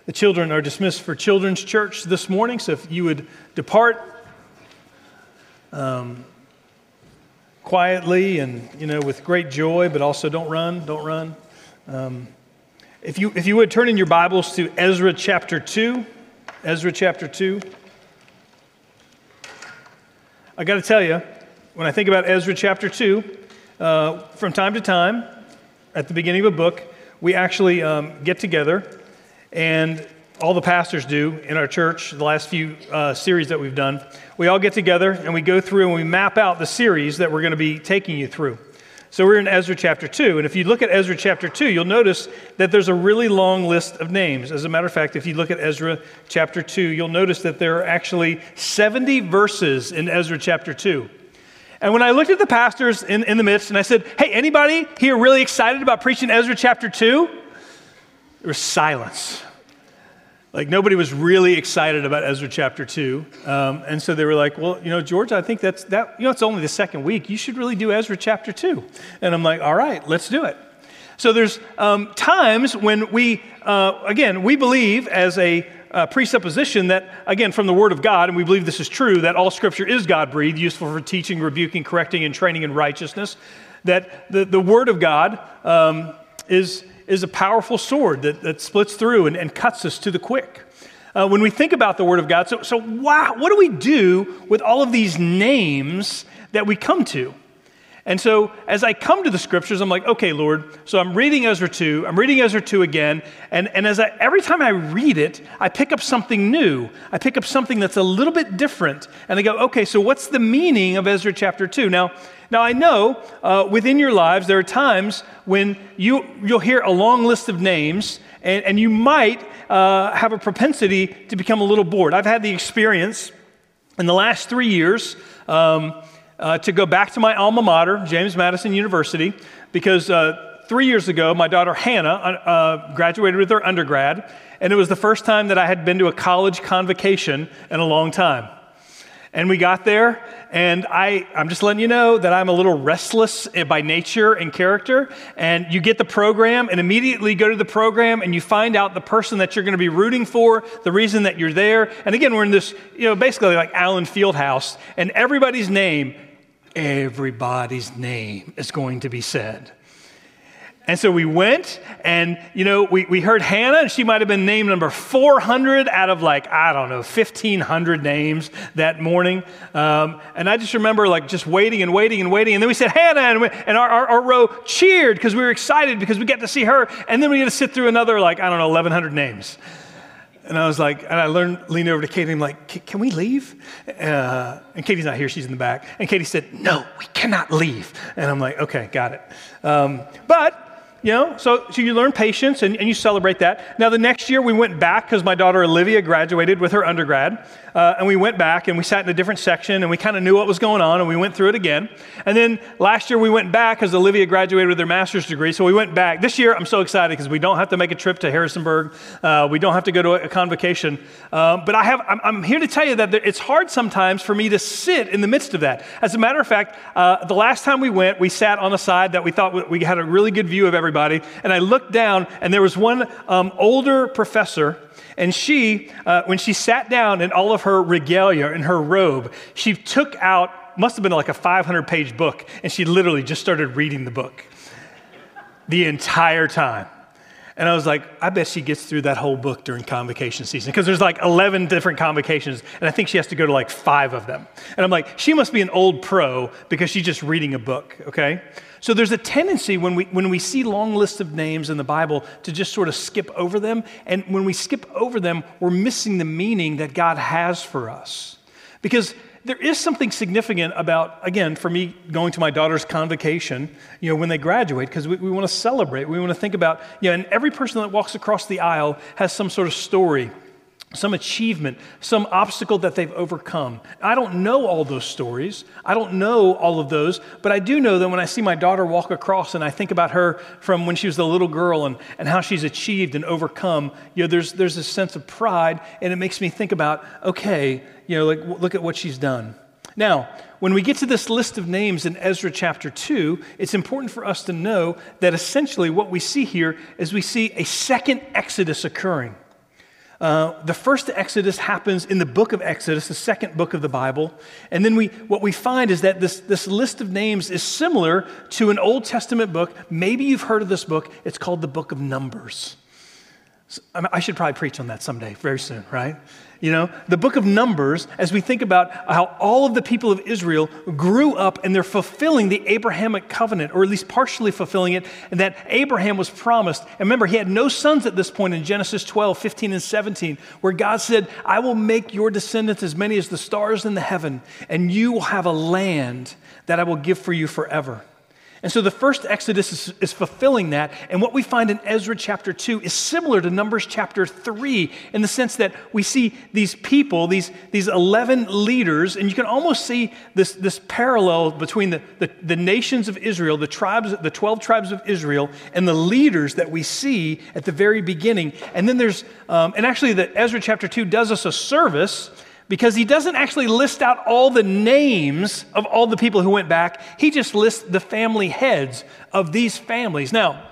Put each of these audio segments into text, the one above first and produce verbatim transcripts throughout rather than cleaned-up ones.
The children are dismissed for children's church this morning, so if you would depart um, quietly and, you know, with great joy, but also don't run, don't run. Um, if you if you would turn in your Bibles to Ezra chapter two, Ezra chapter two. I got to tell you, when I think about Ezra chapter two, uh, from time to time, at the beginning of a book, we actually um, get together, and all the pastors do in our church, the last few uh, series that we've done, we all get together and we go through and we map out the series that we're going to be taking you through. So we're in Ezra chapter two, and if you look at Ezra chapter two, you'll notice that there's a really long list of names. As a matter of fact, if you look at Ezra chapter two, you'll notice that there are actually seventy verses in Ezra chapter two. And when I looked at the pastors in, in the midst and I said, hey, anybody here really excited about preaching Ezra chapter two? There was silence. Like nobody was really excited about Ezra chapter two. Um, and so they were like, well, you know, George, I think that's, that. you know, it's only the second week. You should really do Ezra chapter two. And I'm like, all right, let's do it. So there's um, times when we, uh, again, we believe as a uh, presupposition that, again, from the Word of God, and we believe this is true, that all Scripture is God-breathed, useful for teaching, rebuking, correcting, and training in righteousness, that the, the Word of God um, is... is a powerful sword that, that splits through and, and cuts us to the quick. Uh, when we think about the Word of God, so, so wow, what do we do with all of these names that we come to? And so as I come to the Scriptures, I'm like, okay, Lord, so I'm reading Ezra two, I'm reading Ezra two again, and, and as I, every time I read it, I pick up something new. I pick up something that's a little bit different, and I go, okay, so what's the meaning of Ezra chapter two? Now, Now, I know uh, within your lives, there are times when you, you'll hear a long list of names, and, and you might uh, have a propensity to become a little bored. I've had the experience in the last three years um, uh, to go back to my alma mater, James Madison University, because uh, three years ago, my daughter Hannah uh, graduated with her undergrad, and it was the first time that I had been to a college convocation in a long time. And we got there, and I, I'm just letting you know that I'm a little restless by nature and character, and you get the program and immediately go to the program and you find out the person that you're going to be rooting for, the reason that you're there. And again, we're in this, you know, basically like Allen Fieldhouse, and everybody's name, everybody's name is going to be said. And so we went, and, you know, we, we heard Hannah, and she might have been named number four hundred out of, like, I don't know, fifteen hundred names that morning. Um, and I just remember, like, just waiting and waiting and waiting. And then we said, Hannah, and, we, and our, our, our row cheered because we were excited because we got to see her. And then we had to sit through another, like, I don't know, eleven hundred names. And I was like, and I learned, leaned over to Katie, and I'm like, can we leave? Uh, and Katie's not here, she's in the back. And Katie said, no, we cannot leave. And I'm like, okay, got it. Um, but... You know, so, so you learn patience and, and you celebrate that. Now, the next year we went back because my daughter Olivia graduated with her undergrad. Uh, and we went back and we sat in a different section and we kind of knew what was going on and we went through it again. And then last year we went back because Olivia graduated with her master's degree. So we went back. This year I'm so excited because we don't have to make a trip to Harrisonburg. Uh, we don't have to go to a, a convocation. Uh, but I have, I'm, I'm here to tell you that there, it's hard sometimes for me to sit in the midst of that. As a matter of fact, uh, the last time we went, we sat on a side that we thought we had a really good view of everybody. And I looked down, and there was one um, older professor, and she, uh, when she sat down in all of her regalia, in her robe, she took out, must have been like a five hundred page book, and she literally just started reading the book the entire time. And I was like, I bet she gets through that whole book during convocation season, because there's like eleven different convocations, and I think she has to go to like five of them. And I'm like, she must be an old pro because she's just reading a book, okay? So there's a tendency when we when we see long lists of names in the Bible to just sort of skip over them. And when we skip over them, we're missing the meaning that God has for us. Because there is something significant about, again, for me, going to my daughter's convocation, you know, when they graduate, because we, we want to celebrate. We want to think about, you know, and every person that walks across the aisle has some sort of story, some achievement, some obstacle that they've overcome. I don't know all those stories. I don't know all of those, but I do know that when I see my daughter walk across and I think about her from when she was a little girl and, and how she's achieved and overcome, you know, there's there's this sense of pride, and it makes me think about, okay, you know, like look at what she's done. Now, when we get to this list of names in Ezra chapter two, it's important for us to know that essentially what we see here is we see a second Exodus occurring. Uh, the first Exodus happens in the book of Exodus, the second book of the Bible. And then we, what we find is that this, this list of names is similar to an Old Testament book. Maybe you've heard of this book. It's called the book of Numbers. So, I mean, I should probably preach on that someday, very soon, right? You know, the book of Numbers, as we think about how all of the people of Israel grew up and they're fulfilling the Abrahamic covenant, or at least partially fulfilling it, and that Abraham was promised. And remember, he had no sons at this point in Genesis twelve, fifteen, and seventeen, where God said, I will make your descendants as many as the stars in the heaven, and you will have a land that I will give for you forever. And so the first Exodus is, is fulfilling that. And what we find in Ezra chapter two is similar to Numbers chapter three in the sense that we see these people, these, these eleven leaders, and you can almost see this, this parallel between the, the, the nations of Israel, the tribes, the twelve tribes of Israel, and the leaders that we see at the very beginning. And then there's, um, and actually the Ezra chapter two does us a service, because he doesn't actually list out all the names of all the people who went back. He just lists the family heads of these families. Now,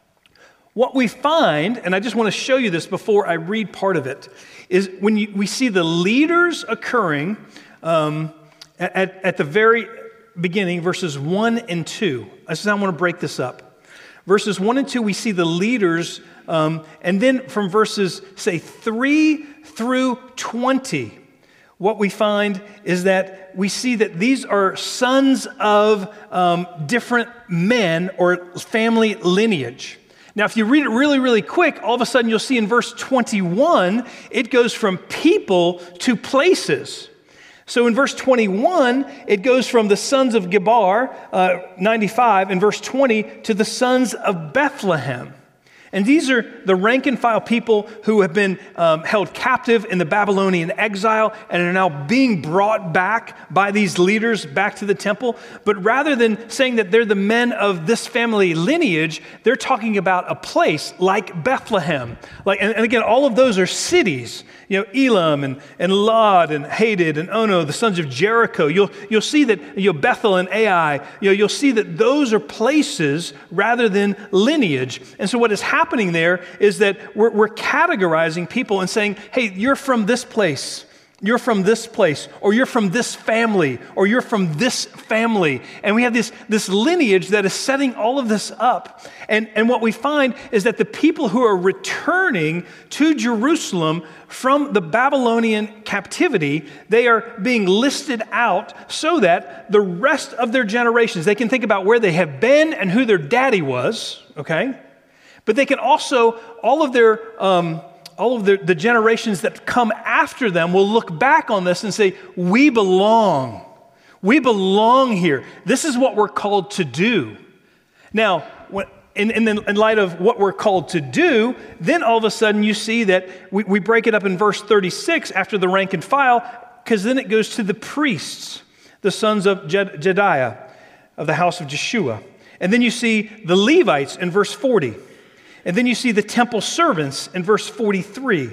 what we find, and I just want to show you this before I read part of it, is when you, we see the leaders occurring um, at, at the very beginning, verses one and two. I just I want to break this up. Verses one and two, we see the leaders, um, and then from verses, say, three through twenty, what we find is that we see that these are sons of um, different men or family lineage. Now, if you read it really, really quick, all of a sudden you'll see in verse twenty-one, it goes from people to places. So in verse twenty-one, it goes from the sons of Gebar, uh, ninety-five, in verse twenty, to the sons of Bethlehem. And these are the rank and file people who have been um, held captive in the Babylonian exile and are now being brought back by these leaders back to the temple. But rather than saying that they're the men of this family lineage, they're talking about a place like Bethlehem. Like, and, and again, all of those are cities. You know, Elam and, and Lod and Hadid and Ono, the sons of Jericho. You'll, you'll see that, you know, Bethel and Ai, you know, you'll see that those are places rather than lineage. And so what is happening there is that we're, we're categorizing people and saying, hey, you're from this place. You're from this place, or you're from this family, or you're from this family. And we have this, this lineage that is setting all of this up. And, and what we find is that the people who are returning to Jerusalem from the Babylonian captivity, they are being listed out so that the rest of their generations, they can think about where they have been and who their daddy was, okay? But they can also, all of their... Um, all of the, the generations that come after them will look back on this and say, we belong. We belong here. This is what we're called to do. Now, when, in, in, in light of what we're called to do, then all of a sudden you see that we, we break it up in verse thirty-six after the rank and file, because then it goes to the priests, the sons of Jed, Jediah of the house of Jeshua. And then you see the Levites in verse forty. And then you see the temple servants in verse forty-three.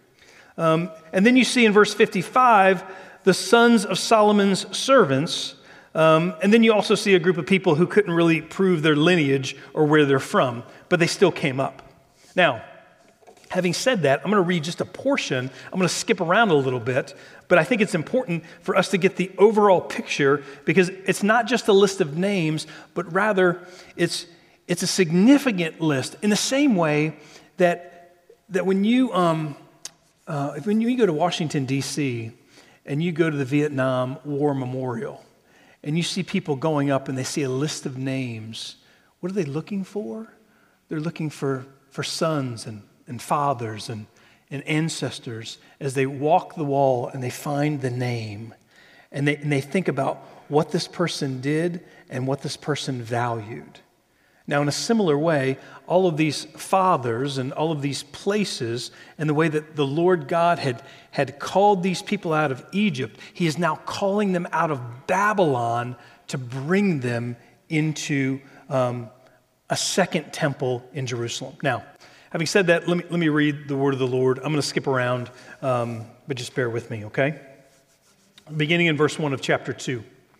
Um, and then you see in verse fifty-five, the sons of Solomon's servants. Um, and then you also see a group of people who couldn't really prove their lineage or where they're from, but they still came up. Now, having said that, I'm going to read just a portion. I'm going to skip around a little bit, but I think it's important for us to get the overall picture, because it's not just a list of names, but rather it's It's a significant list in the same way that that when you um, uh, when you go to Washington, D C, and you go to the Vietnam War Memorial, and you see people going up and they see a list of names, what are they looking for? They're looking for, for sons and, and fathers and, and ancestors as they walk the wall and they find the name, and they, and they think about what this person did and what this person valued. Now, in a similar way, all of these fathers and all of these places and the way that the Lord God had, had called these people out of Egypt, he is now calling them out of Babylon to bring them into um, a second temple in Jerusalem. Now, having said that, let me, let me read the word of the Lord. I'm going to skip around, um, but just bear with me, okay? Beginning in verse one of chapter two.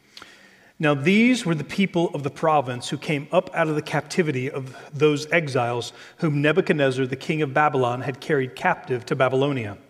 Now these were the people of the province who came up out of the captivity of those exiles whom Nebuchadnezzar, the king of Babylon, had carried captive to Babylonia.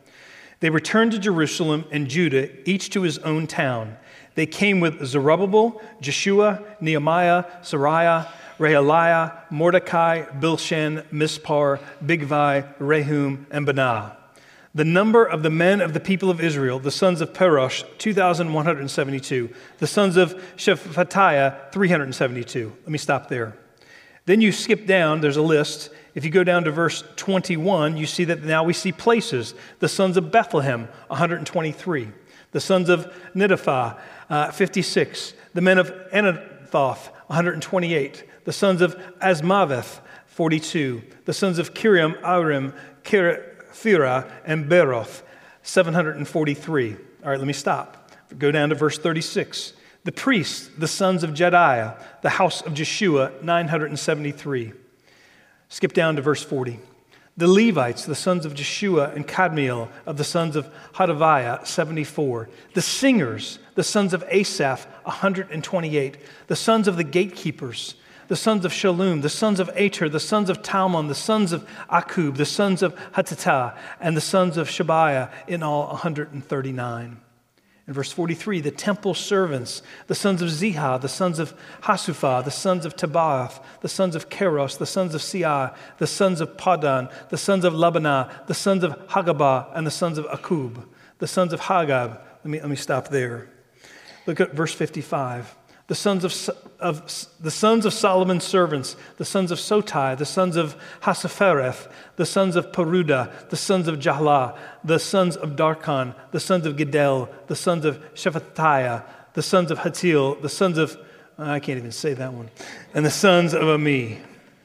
They returned to Jerusalem and Judah, each to his own town. They came with Zerubbabel, Jeshua, Nehemiah, Sariah, Realiah, Mordecai, Bilshan, Mispar, Bigvai, Rehum, and Benah. The number of the men of the people of Israel, the sons of Perosh, two thousand one hundred seventy-two. The sons of Shephatiah, three hundred seventy-two. Let me stop there. Then you skip down, there's a list. If you go down to verse twenty-one, you see that now we see places. The sons of Bethlehem, one hundred twenty-three. The sons of Netophath, uh, fifty-six. The men of Anathoth, one hundred twenty-eight. The sons of Asmaveth, forty-two. The sons of Kiriam, Arim, Kirathira, and Beroth, seven hundred forty-three. All right, let me stop. Go down to verse thirty-six. The priests, the sons of Jediah, the house of Jeshua, nine hundred seventy-three. Skip down to verse forty. The Levites, the sons of Jeshua and Kadmiel, of the sons of Hodaviah, seventy-four. The singers, the sons of Asaph, one hundred twenty-eight. The sons of the gatekeepers, the sons of Shalom, the sons of Ater, the sons of Talmon, the sons of Akub, the sons of Hatitah, and the sons of Shabiah, in all one hundred thirty-nine. In verse forty-three, the temple servants, the sons of Ziha, the sons of Hasupha, the sons of Tabaoth, the sons of Keros, the sons of Siah, the sons of Padan, the sons of Labanah, the sons of Hagabah, and the sons of Akub, the sons of Hagab. Let me, let me stop there. Look at verse fifty-five. The sons of, of the sons of Solomon's servants, the sons of Sotai, the sons of Hasaphereth, the sons of Peruda, the sons of Jahlah, the sons of Darkon, the sons of Gedel, the sons of Shephatiah, the sons of Hatil, the sons of, I can't even say that one, and the sons of Ami.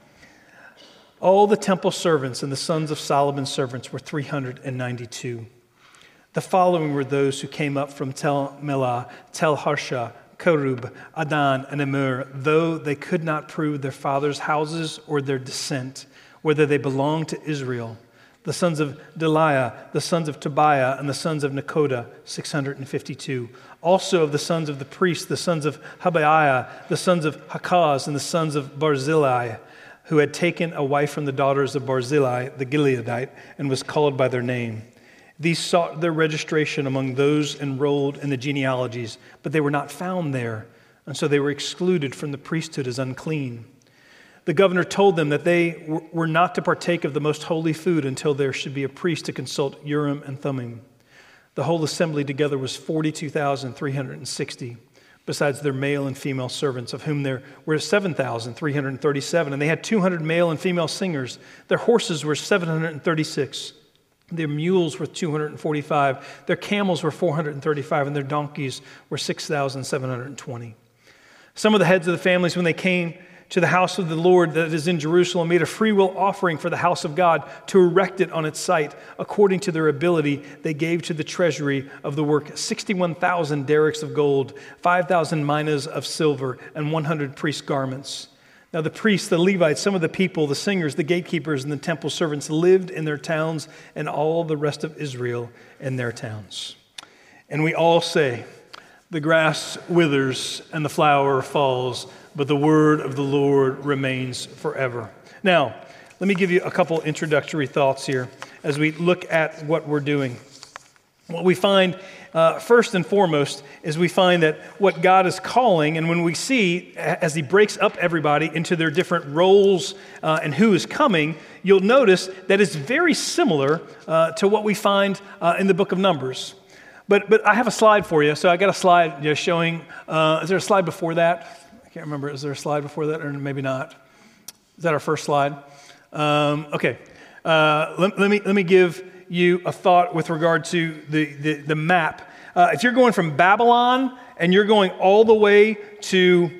All the temple servants and the sons of Solomon's servants were three hundred ninety-two. The following were those who came up from Tel Melah, Tel Harsha, Kerub, Adan, and Emir, though they could not prove their fathers' houses or their descent, whether they belonged to Israel. The sons of Deliah, the sons of Tobiah, and the sons of Nekoda, six hundred fifty-two. Also of the sons of the priests, the sons of Habaiah, the sons of Hakaz, and the sons of Barzillai, who had taken a wife from the daughters of Barzillai, the Gileadite, and was called by their name. These sought their registration among those enrolled in the genealogies, but they were not found there, and so they were excluded from the priesthood as unclean. The governor told them that they were not to partake of the most holy food until there should be a priest to consult Urim and Thummim. The whole assembly together was forty-two thousand three hundred sixty, besides their male and female servants, of whom there were seven thousand three hundred thirty-seven, and they had two hundred male and female singers. Their horses were seven hundred thirty-six. Their mules were two hundred forty-five, their camels were four hundred thirty-five, and their donkeys were six thousand seven hundred twenty. Some of the heads of the families, when they came to the house of the Lord that is in Jerusalem, made a freewill offering for the house of God to erect it on its site. According to their ability, they gave to the treasury of the work sixty-one thousand derricks of gold, five thousand minas of silver, and one hundred priest garments. Now the priests, the Levites, some of the people, the singers, the gatekeepers, and the temple servants lived in their towns, and all the rest of Israel in their towns. And we all say, the grass withers and the flower falls, but the word of the Lord remains forever. Now, let me give you a couple introductory thoughts here as we look at what we're doing. What we find, uh, first and foremost, is we find that what God is calling, and when we see, as he breaks up everybody into their different roles uh, and who is coming, you'll notice that it's very similar uh, to what we find uh, in the book of Numbers. But but I have a slide for you. So I got a slide you know, showing, uh, is there a slide before that? I can't remember. Is there a slide before that or maybe not? Is that our first slide? Um, okay. Uh, let, let me let me give you a thought with regard to the, the, the map. Uh, if you're going from Babylon and you're going all the way to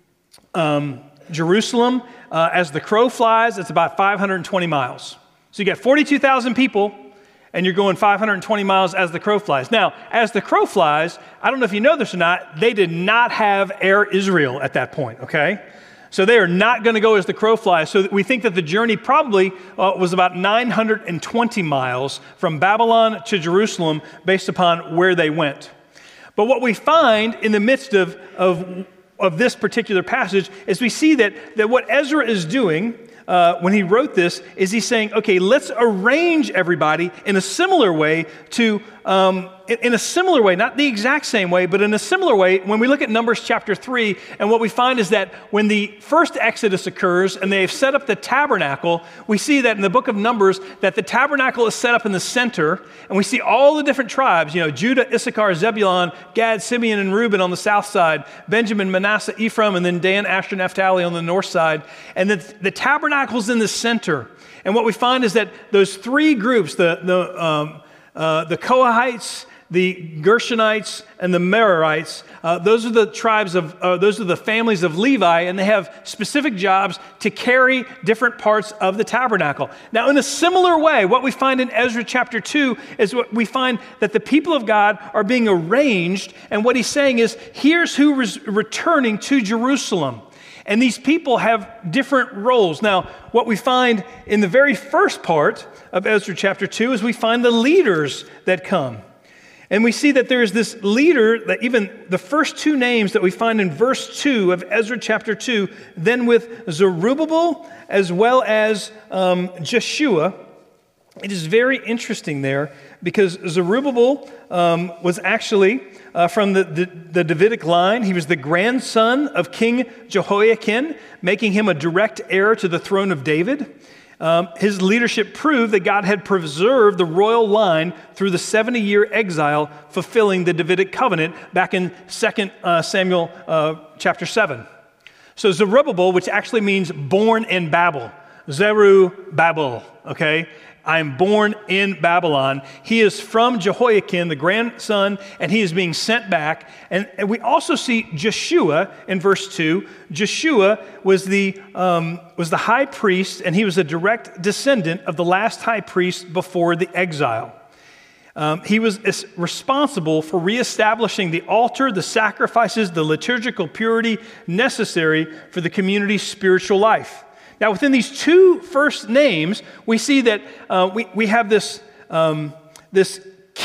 um, Jerusalem, uh, as the crow flies, it's about five hundred twenty miles. So you got forty-two thousand people, and you're going five hundred twenty miles as the crow flies. Now, as the crow flies, I don't know if you know this or not, they did not have Air Israel at that point, okay? So they are not going to go as the crow flies. So we think that the journey probably uh, was about nine hundred twenty miles from Babylon to Jerusalem based upon where they went. But what we find in the midst of, of, of this particular passage is we see that, that what Ezra is doing uh, when he wrote this is he's saying, okay, let's arrange everybody in a similar way to, um, in, in a similar way, not the exact same way, but in a similar way, when we look at Numbers chapter three, and what we find is that when the first Exodus occurs and they've set up the tabernacle, we see that in the book of Numbers that the tabernacle is set up in the center, and we see all the different tribes, you know, Judah, Issachar, Zebulun, Gad, Simeon, and Reuben on the south side, Benjamin, Manasseh, Ephraim, and then Dan, Asher, Naphtali on the north side, and the, the tabernacle's in the center. And what we find is that those three groups, the, the, um, uh, the Kohathites, the Gershonites, and the Merarites, uh, those are the tribes of, uh, those are the families of Levi, and they have specific jobs to carry different parts of the tabernacle. Now, in a similar way, what we find in Ezra chapter two is what we find that the people of God are being arranged, and what he's saying is, here's who is returning to Jerusalem. And these people have different roles. Now, what we find in the very first part of Ezra chapter two is we find the leaders that come. And we see that there's this leader that even the first two names that we find in verse two of Ezra chapter two, then with Zerubbabel as well as um, Jeshua. It is very interesting there because Zerubbabel um, was actually uh, from the, the, the Davidic line. He was the grandson of King Jehoiakim, making him a direct heir to the throne of David. Um, his leadership proved that God had preserved the royal line through the seventy-year exile, fulfilling the Davidic covenant back in Second uh, Samuel uh, chapter seven. So Zerubbabel, which actually means born in Babel, Zeru-Babel, okay? I am born in Babylon. He is from Jehoiakim, the grandson, and he is being sent back. And, and we also see Jeshua in verse two. Jeshua was the, um, was the high priest, and he was a direct descendant of the last high priest before the exile. Um, he was responsible for reestablishing the altar, the sacrifices, the liturgical purity necessary for the community's spiritual life. Now, within these two first names, we see that uh, we, we have this, um, this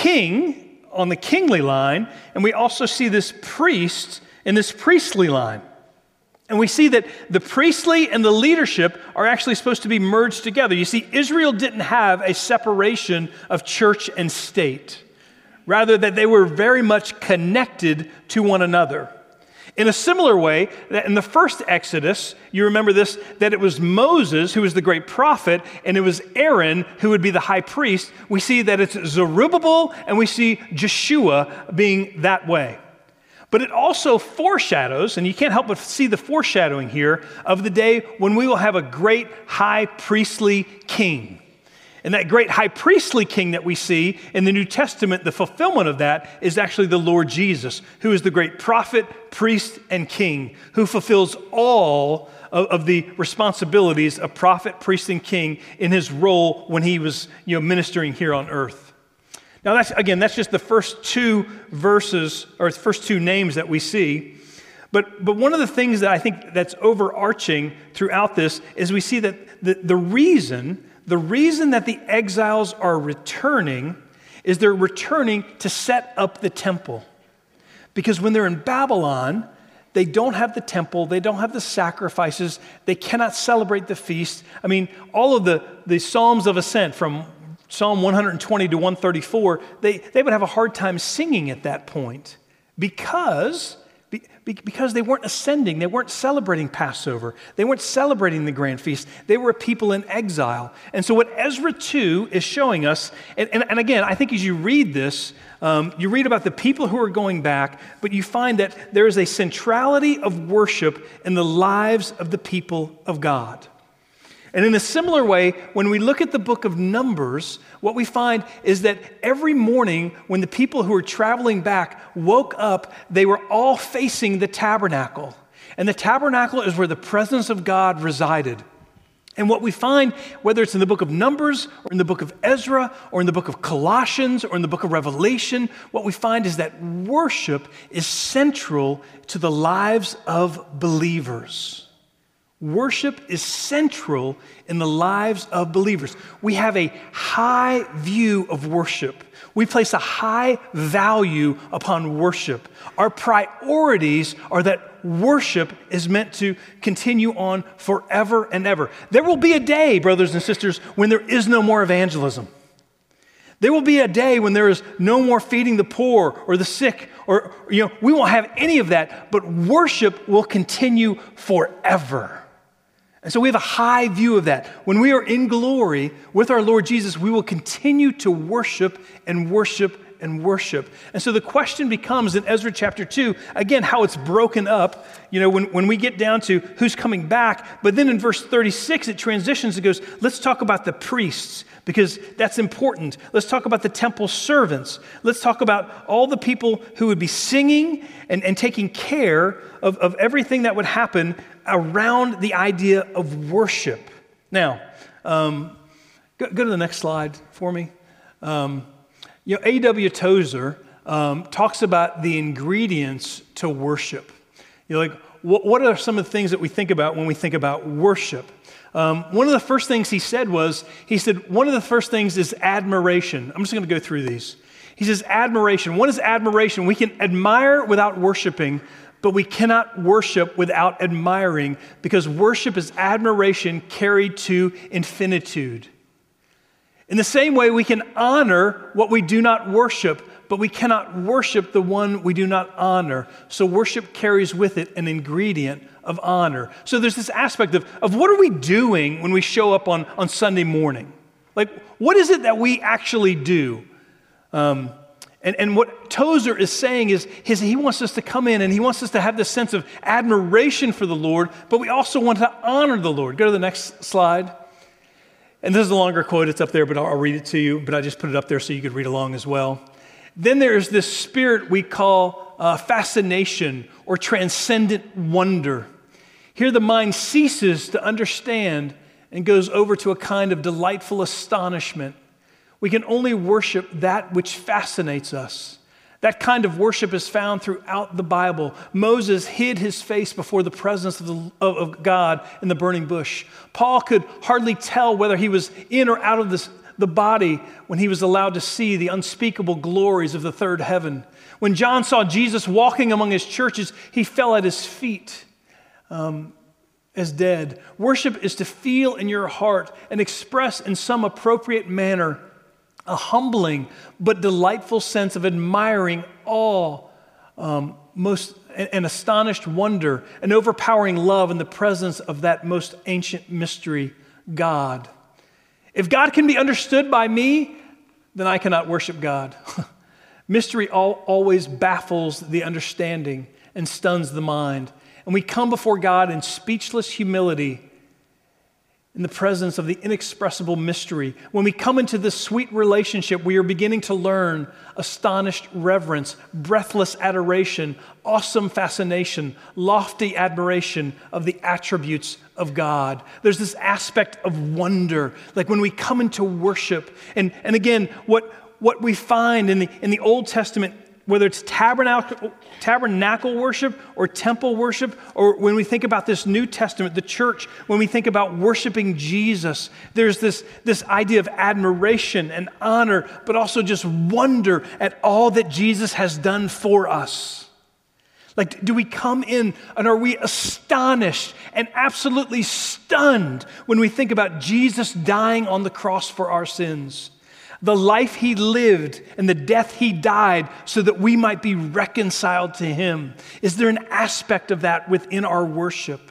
king on the kingly line, and we also see this priest in this priestly line. And we see that the priestly and the leadership are actually supposed to be merged together. You see, Israel didn't have a separation of church and state. Rather, that they were very much connected to one another. In a similar way, that in the first Exodus, you remember this, that it was Moses who was the great prophet, and it was Aaron who would be the high priest. We see that it's Zerubbabel, and we see Jeshua being that way. But it also foreshadows, and you can't help but see the foreshadowing here, of the day when we will have a great high priestly king. And that great high priestly king that we see in the New Testament, the fulfillment of that is actually the Lord Jesus, who is the great prophet, priest, and king, who fulfills all of, of the responsibilities of prophet, priest, and king in his role when he was, you know, ministering here on earth. Now, that's again, that's just the first two verses, or the first two names that we see. But, but one of the things that I think that's overarching throughout this is we see that the, the reason... The reason that the exiles are returning is they're returning to set up the temple. Because when they're in Babylon, they don't have the temple, they don't have the sacrifices, they cannot celebrate the feast. I mean, all of the, the Psalms of Ascent from Psalm one twenty to one thirty-four, they, they would have a hard time singing at that point because... Because they weren't ascending, they weren't celebrating Passover, they weren't celebrating the grand feast, they were a people in exile. And so what Ezra two is showing us, and, and, and again, I think as you read this, um, you read about the people who are going back, but you find that there is a centrality of worship in the lives of the people of God. And in a similar way, when we look at the book of Numbers, what we find is that every morning when the people who were traveling back woke up, they were all facing the tabernacle. And the tabernacle is where the presence of God resided. And what we find, whether it's in the book of Numbers or in the book of Ezra or in the book of Colossians or in the book of Revelation, what we find is that worship is central to the lives of believers. Worship is central in the lives of believers. We have a high view of worship. We place a high value upon worship. Our priorities are that worship is meant to continue on forever and ever. There will be a day, brothers and sisters, when there is no more evangelism. There will be a day when there is no more feeding the poor or the sick, or, you know, we won't have any of that, but worship will continue forever. And so we have a high view of that. When we are in glory with our Lord Jesus, we will continue to worship and worship and worship. And so the question becomes in Ezra chapter two, again, how it's broken up, you know, when, when we get down to who's coming back, but then in verse thirty-six, it transitions, it goes, let's talk about the priests, because that's important. Let's talk about the temple servants. Let's talk about all the people who would be singing and, and taking care of, of everything that would happen around the idea of worship. Now, um, go, go to the next slide for me. Um, you know, A W Tozer um, talks about the ingredients to worship. You know, like, what, what are some of the things that we think about when we think about worship? Um, one of the first things he said was, he said, one of the first things is admiration. I'm just going to go through these. He says, admiration. What is admiration? We can admire without worshiping, but we cannot worship without admiring, because worship is admiration carried to infinitude. In the same way, we can honor what we do not worship, but we cannot worship the one we do not honor. So worship carries with it an ingredient of honor. So there's this aspect of, of what are we doing when we show up on, on Sunday morning? Like, what is it that we actually do? Um, and, and what Tozer is saying is his, he wants us to come in and he wants us to have this sense of admiration for the Lord, but we also want to honor the Lord. Go to the next slide. And this is a longer quote. It's up there, but I'll, I'll read it to you. But I just put it up there so you could read along as well. Then there's this spirit we call uh, fascination or transcendent wonder. Here the mind ceases to understand and goes over to a kind of delightful astonishment. We can only worship that which fascinates us. That kind of worship is found throughout the Bible. Moses hid his face before the presence of, the, of, of God in the burning bush. Paul could hardly tell whether he was in or out of this, the body when he was allowed to see the unspeakable glories of the third heaven. When John saw Jesus walking among his churches, he fell at his feet um, as dead. Worship is to feel in your heart and express in some appropriate manner a humbling but delightful sense of admiring awe, um, most an astonished wonder, an overpowering love in the presence of that most ancient mystery, God. If God can be understood by me, then I cannot worship God. Mystery all, always baffles the understanding and stuns the mind. And we come before God in speechless humility in the presence of the inexpressible mystery. When we come into this sweet relationship, we are beginning to learn astonished reverence, breathless adoration, awesome fascination, lofty admiration of the attributes of God. There's this aspect of wonder, like when we come into worship. And, and again, what, what we find in the, in the Old Testament, whether it's tabernacle, tabernacle worship or temple worship, or when we think about this New Testament, the church, when we think about worshiping Jesus, there's this, this idea of admiration and honor, but also just wonder at all that Jesus has done for us. Like, do we come in and are we astonished and absolutely stunned when we think about Jesus dying on the cross for our sins? The life he lived and the death he died so that we might be reconciled to him. Is there an aspect of that within our worship?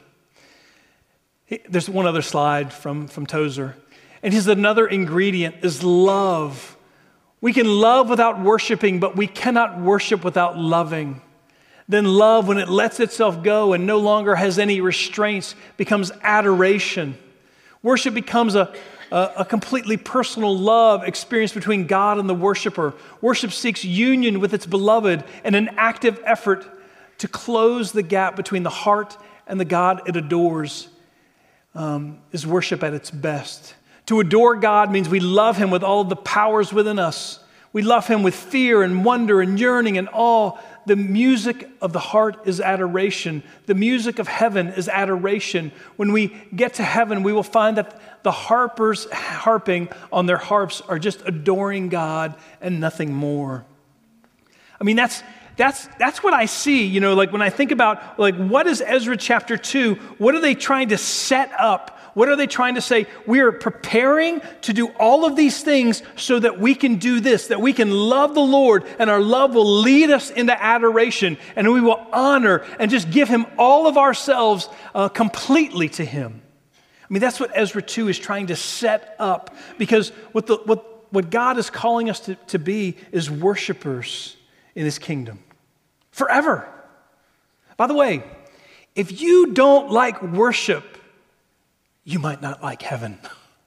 There's one other slide from, from Tozer. And his another ingredient is love. We can love without worshiping, but we cannot worship without loving. Then love, when it lets itself go and no longer has any restraints, becomes adoration. Worship becomes a a completely personal love experience between God and the worshiper. Worship seeks union with its beloved and an active effort to close the gap between the heart and the God it adores um, is worship at its best. To adore God means we love him with all of the powers within us. We love him with fear and wonder and yearning and awe. The music of the heart is adoration. The music of heaven is adoration. When we get to heaven, we will find that the harpers harping on their harps are just adoring God and nothing more. I mean, that's that's that's what I see, you know, like when I think about, like, what is Ezra chapter two? What are they trying to set up? What are they trying to say? We are preparing to do all of these things so that we can do this, that we can love the Lord, and our love will lead us into adoration, and we will honor and just give him all of ourselves uh, completely to him. I mean, that's what Ezra two is trying to set up, because what the what what God is calling us to, to be is worshipers in his kingdom forever. By the way, if you don't like worship, you might not like heaven.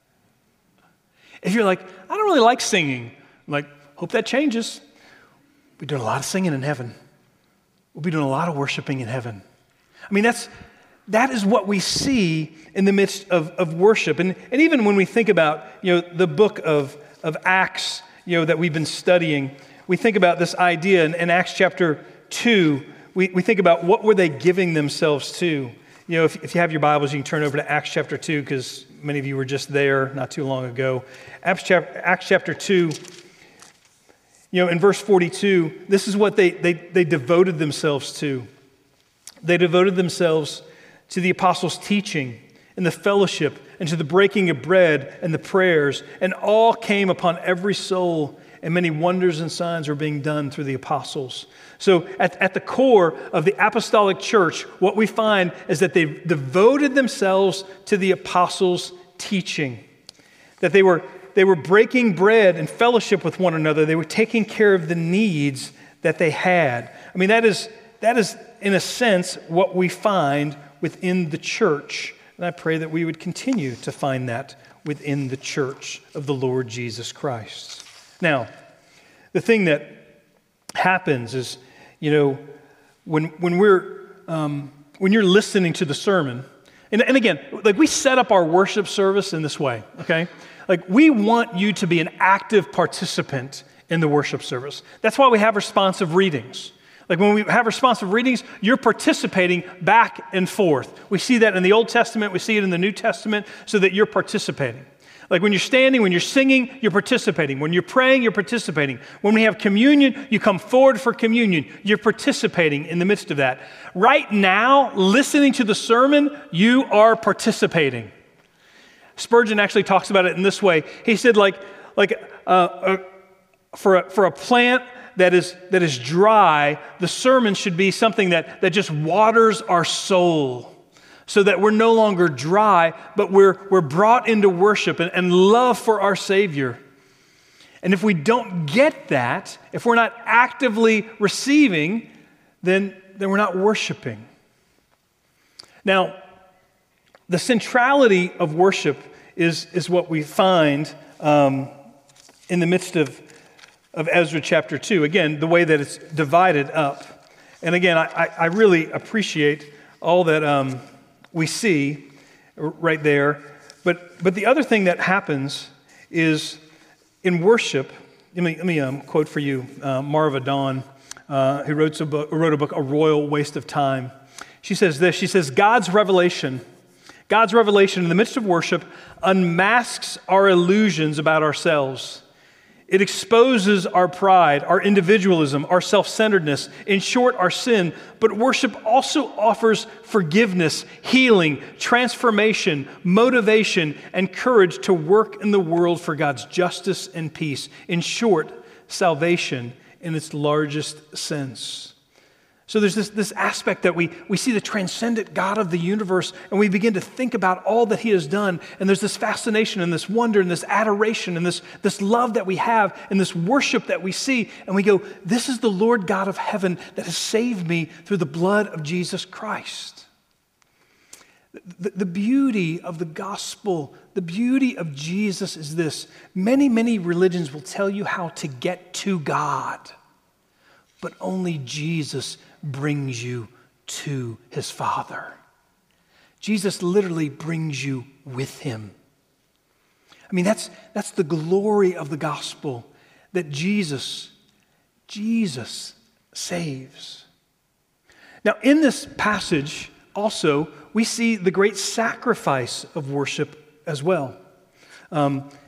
If you're like, I don't really like singing, I'm like, hope that changes. We're doing a lot of singing in heaven. We'll be doing a lot of worshiping in heaven. I mean, that's that is what we see in the midst of, of worship. And, and even when we think about, you know, the book of, of Acts, you know, that we've been studying, we think about this idea in, in Acts chapter two, we, we think about what were they giving themselves to. You know, if, if you have your Bibles, you can turn over to Acts chapter two, because many of you were just there not too long ago. Acts chapter, Acts chapter two, you know, in verse forty-two, this is what they, they, they devoted themselves to. They devoted themselves to the apostles' teaching and the fellowship and to the breaking of bread and the prayers, and all came upon every soul, and many wonders and signs were being done through the apostles. So at, at the core of the apostolic church, what we find is that they devoted themselves to the apostles' teaching, that they were, they were breaking bread and fellowship with one another. They were taking care of the needs that they had. I mean, that is, that is in a sense, what we find within the church. And I pray that we would continue to find that within the church of the Lord Jesus Christ. Now, the thing that happens is, you know, when when we're um, when you're listening to the sermon, and, and again, like we set up our worship service in this way, okay? Like we want you to be an active participant in the worship service. That's why we have responsive readings. Like when we have responsive readings, you're participating back and forth. We see that in the Old Testament, we see it in the New Testament, so that you're participating. Like when you're standing, when you're singing, you're participating. When you're praying, you're participating. When we have communion, you come forward for communion. You're participating in the midst of that. Right now, listening to the sermon, you are participating. Spurgeon actually talks about it in this way. He said, like, like uh, uh, for a, for a plant that is that is dry, the sermon should be something that, that just waters our soul, so that we're no longer dry, but we're, we're brought into worship and, and love for our Savior. And if we don't get that, if we're not actively receiving, then, then we're not worshiping. Now, the centrality of worship is, is what we find um, in the midst of, of Ezra chapter two. Again, the way that it's divided up. And again, I, I really appreciate all that Um, we see right there. But but the other thing that happens is in worship, let me, let me um, quote for you uh, Marva Dawn, uh, who wrote a, book, wrote a book, A Royal Waste of Time. She says this, she says, God's revelation, God's revelation in the midst of worship unmasks our illusions about ourselves. It exposes our pride, our individualism, our self-centeredness, in short, our sin. But worship also offers forgiveness, healing, transformation, motivation, and courage to work in the world for God's justice and peace. In short, salvation in its largest sense. So there's this, this aspect that we, we see the transcendent God of the universe, and we begin to think about all that he has done. And there's this fascination and this wonder and this adoration and this, this love that we have and this worship that we see. And we go, this is the Lord God of heaven that has saved me through the blood of Jesus Christ. The, the beauty of the gospel, the beauty of Jesus is this. Many, many religions will tell you how to get to God, but only Jesus brings you to his Father. Jesus literally brings you with him. I mean, that's, that's the glory of the gospel, that Jesus, Jesus saves. Now, in this passage, also, we see the great sacrifice of worship as well. Um,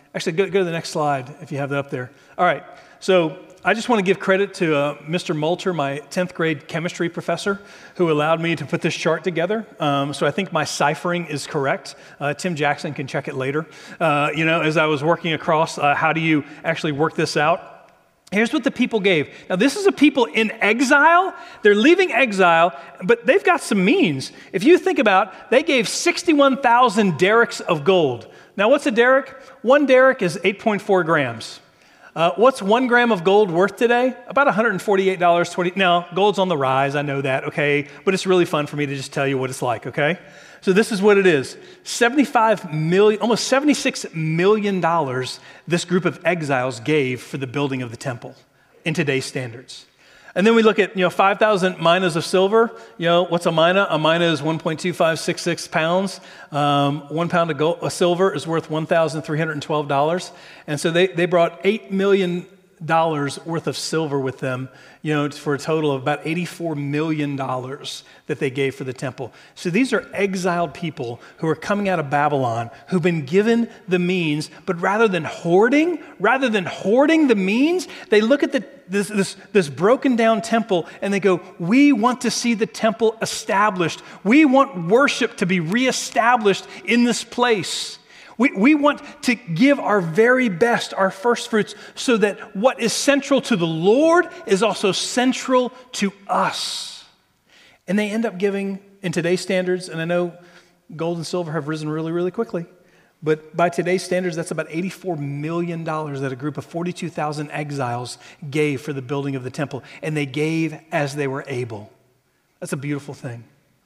actually, go, go to the next slide if you have that up there. All right, so I just want to give credit to uh, Mister Moulter, my tenth grade chemistry professor, who allowed me to put this chart together. Um, so I think my ciphering is correct. Uh, Tim Jackson can check it later. Uh, you know, as I was working across, uh, how do you actually work this out? Here's what the people gave. Now, this is a people in exile. They're leaving exile, but they've got some means. If you think about, they gave sixty-one thousand derricks of gold. Now, what's a derrick? One derrick is eight point four grams. Uh, what's one gram of gold worth today? About one hundred forty-eight dollars and twenty cents. Now, gold's on the rise, I know that, okay? But it's really fun for me to just tell you what it's like, okay? So this is what it is. seventy-five million, almost seventy-six million dollars this group of exiles gave for the building of the temple in today's standards. And then we look at, you know, five thousand minas of silver. You know, what's a mina? A mina is one point two five six six pounds. Um, one pound of, gold, of silver is worth one thousand three hundred twelve dollars. And so they, they brought eight million dollars worth of silver with them, you know, for a total of about eighty-four million dollars that they gave for the temple. So these are exiled people who are coming out of Babylon, who've been given the means, but rather than hoarding, rather than hoarding the means, they look at the, this, this, this broken down temple and they go, we want to see the temple established. We want worship to be reestablished in this place. We, we want to give our very best, our first fruits, so that what is central to the Lord is also central to us. And they end up giving, in today's standards, and I know gold and silver have risen really, really quickly, but by today's standards, that's about eighty-four million dollars that a group of forty-two thousand exiles gave for the building of the temple. And they gave as they were able. That's a beautiful thing.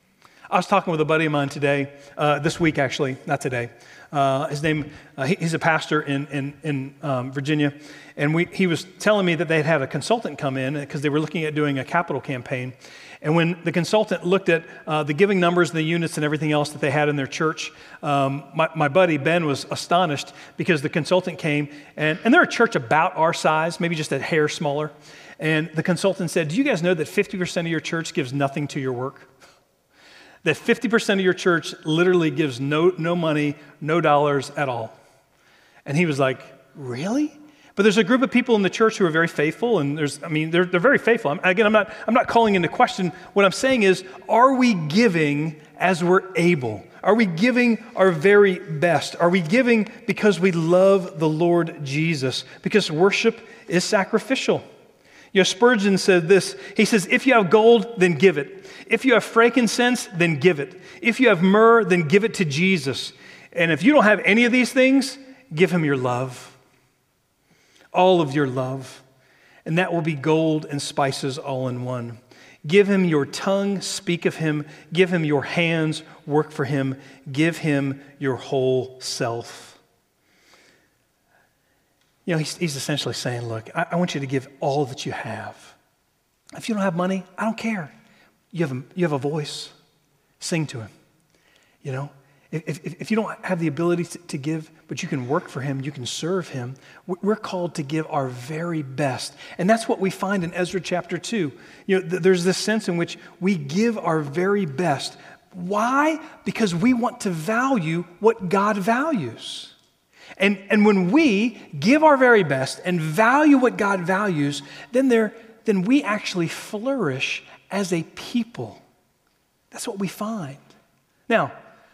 I was talking with a buddy of mine today, uh, this week actually, not today. Uh, his name, uh, he, he's a pastor in in, in um, Virginia, and we, he was telling me that they had had a consultant come in because they were looking at doing a capital campaign. And when the consultant looked at uh, the giving numbers, the units, and everything else that they had in their church, um, my, my buddy Ben was astonished because the consultant came, and, and they're a church about our size, maybe just a hair smaller. And the consultant said, do you guys know that fifty percent of your church gives nothing to your work? That fifty percent of your church literally gives no, no money, no dollars at all. And he was like, really? But there's a group of people in the church who are very faithful, and there's, I mean, they're, they're very faithful. I'm, again, I'm not, I'm not calling into question. What I'm saying is, are we giving as we're able? Are we giving our very best? Are we giving because we love the Lord Jesus? Because worship is sacrificial. You know, Spurgeon said this. He says, if you have gold, then give it. If you have frankincense, then give it. If you have myrrh, then give it to Jesus. And if you don't have any of these things, give him your love. All of your love. And that will be gold and spices all in one. Give him your tongue, speak of him. Give him your hands, work for him. Give him your whole self. You know, he's, he's essentially saying, look, I, I want you to give all that you have. If you don't have money, I don't care. You have a, you have a voice. Sing to him. You know, if, if, if you don't have the ability to, to give, but you can work for him, you can serve him, we're called to give our very best. And that's what we find in Ezra chapter two. You know, th- there's this sense in which we give our very best. Why? Because we want to value what God values. And, and when we give our very best and value what God values, then, there, then we actually flourish as a people. That's what we find. Now,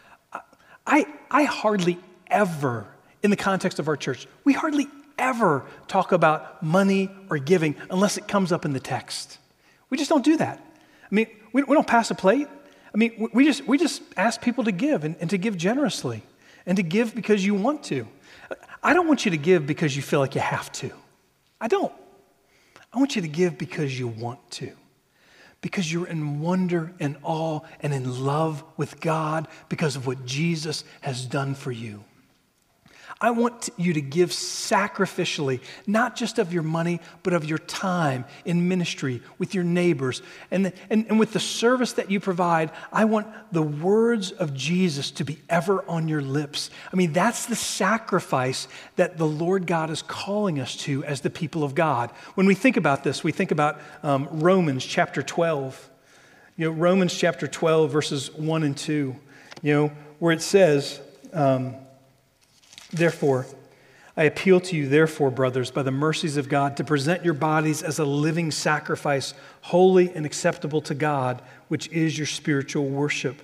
I, I hardly ever, in the context of our church, we hardly ever talk about money or giving unless it comes up in the text. We just don't do that. I mean, we, we don't pass a plate. I mean, we just, we just ask people to give and, and to give generously and to give because you want to. I don't want you to give because you feel like you have to. I don't. I want you to give because you want to. Because you're in wonder and awe and in love with God because of what Jesus has done for you. I want you to give sacrificially, not just of your money, but of your time in ministry with your neighbors. And, and, and with the service that you provide, I want the words of Jesus to be ever on your lips. I mean, that's the sacrifice that the Lord God is calling us to as the people of God. When we think about this, we think about um, Romans chapter twelve. You know, Romans chapter twelve, verses one and two, you know, where it says, um, therefore, I appeal to you, therefore, brothers, by the mercies of God, to present your bodies as a living sacrifice, holy and acceptable to God, which is your spiritual worship.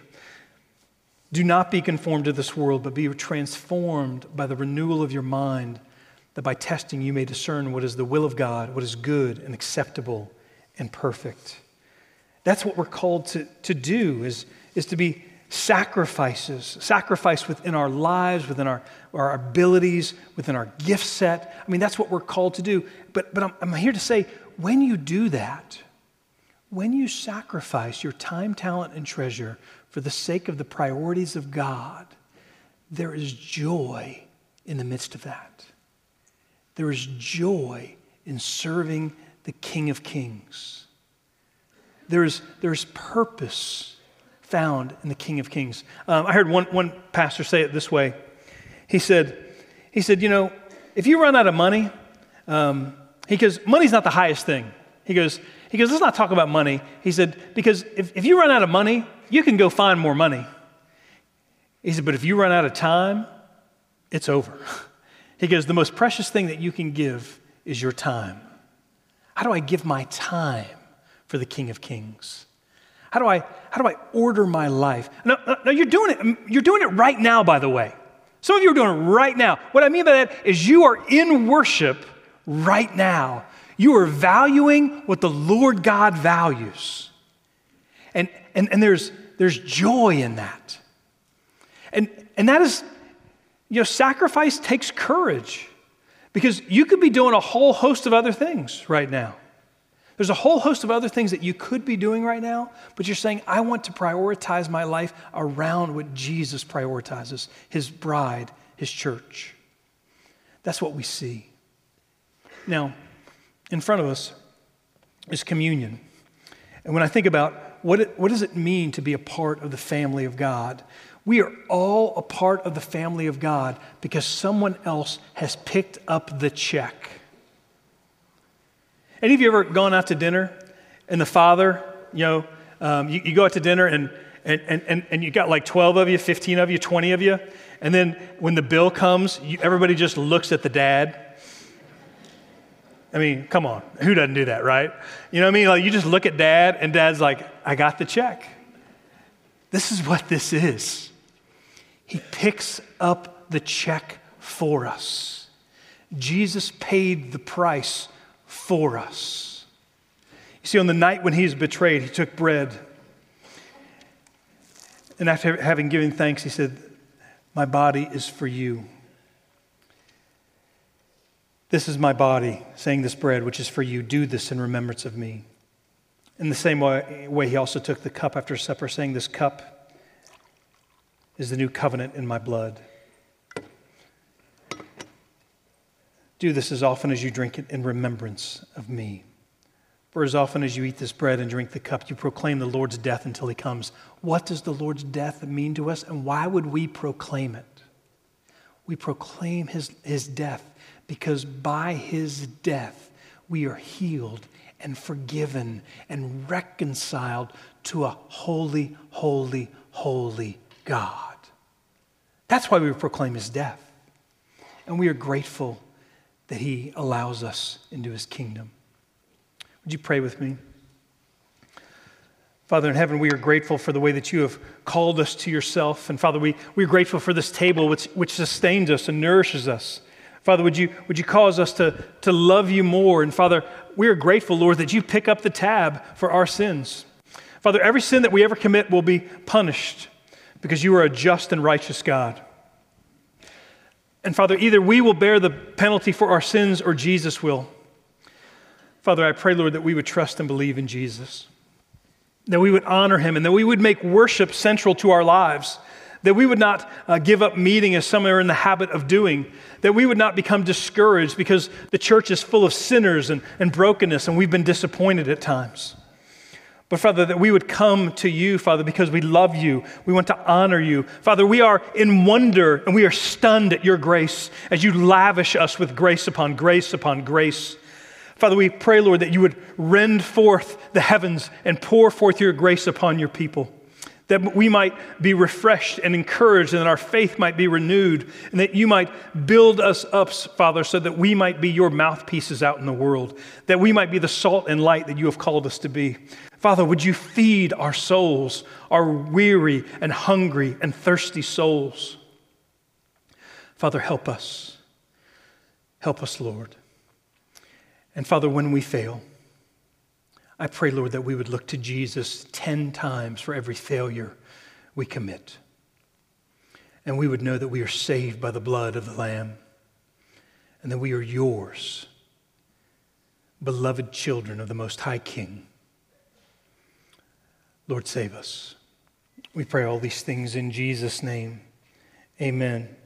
Do not be conformed to this world, but be transformed by the renewal of your mind, that by testing you may discern what is the will of God, what is good and acceptable and perfect. That's what we're called to, to do, is, is to be sacrifices, sacrifice within our lives, within our, our abilities, within our gift set. I mean, that's what we're called to do. But, but I'm, I'm here to say, when you do that, when you sacrifice your time, talent, and treasure for the sake of the priorities of God, there is joy in the midst of that. There is joy in serving the King of Kings. There is, there is purpose found in the King of Kings. Um, I heard one, one pastor say it this way. He said, he said, you know, if you run out of money, um, he goes, money's not the highest thing. He goes, he goes, let's not talk about money. He said, because if, if you run out of money, you can go find more money. He said, but if you run out of time, it's over. He goes, the most precious thing that you can give is your time. How do I give my time for the King of Kings? How do I how do I order my life? No, no, no, you're doing it. You're doing it right now, by the way. Some of you are doing it right now. What I mean by that is you are in worship right now. You are valuing what the Lord God values. And and, and there's there's joy in that. And and that is, you know, sacrifice takes courage, because you could be doing a whole host of other things right now. There's a whole host of other things that you could be doing right now, but you're saying, I want to prioritize my life around what Jesus prioritizes, his bride, his church. That's what we see. Now, in front of us is communion. And when I think about what, it, what does it mean to be a part of the family of God, we are all a part of the family of God because someone else has picked up the check. Any of you ever gone out to dinner and the father, you know, um, you, you go out to dinner and, and, and, and you got like twelve of you, fifteen of you, twenty of you, and then when the bill comes, you, everybody just looks at the dad. I mean, come on, who doesn't do that, right? You know what I mean? Like, you just look at dad and dad's like, I got the check. This is what this is. He picks up the check for us. Jesus paid the price for us. You see, on the night when he was betrayed, he took bread. And after having given thanks, he said, my body is for you. This is my body, saying this bread, which is for you. Do this in remembrance of me. In the same way, way, he also took the cup after supper, saying, this cup is the new covenant in my blood. Do this as often as you drink it in remembrance of me. For as often as you eat this bread and drink the cup, you proclaim the Lord's death until he comes. What does the Lord's death mean to us, and why would we proclaim it? We proclaim his, his death because by his death we are healed and forgiven and reconciled to a holy, holy, holy God. That's why we proclaim his death. And we are grateful that he allows us into his kingdom. Would you pray with me? Father in heaven, we are grateful for the way that you have called us to yourself. And Father, we, we're grateful for this table which, which sustains us and nourishes us. Father, would you, would you cause us to, to love you more? And Father, we are grateful, Lord, that you pick up the tab for our sins. Father, every sin that we ever commit will be punished because you are a just and righteous God. And Father, either we will bear the penalty for our sins or Jesus will. Father, I pray, Lord, that we would trust and believe in Jesus, that we would honor him, and that we would make worship central to our lives, that we would not uh, give up meeting as some are in the habit of doing, that we would not become discouraged because the church is full of sinners and, and brokenness, and we've been disappointed at times. But Father, that we would come to you, Father, because we love you. We want to honor you. Father, we are in wonder and we are stunned at your grace as you lavish us with grace upon grace upon grace. Father, we pray, Lord, that you would rend forth the heavens and pour forth your grace upon your people, that we might be refreshed and encouraged, and that our faith might be renewed, and that you might build us up, Father, so that we might be your mouthpieces out in the world, that we might be the salt and light that you have called us to be. Father, would you feed our souls, our weary and hungry and thirsty souls? Father, help us. Help us, Lord. And Father, when we fail, I pray, Lord, that we would look to Jesus ten times for every failure we commit. And we would know that we are saved by the blood of the Lamb, and that we are yours, beloved children of the Most High King. Lord, save us. We pray all these things in Jesus' name. Amen.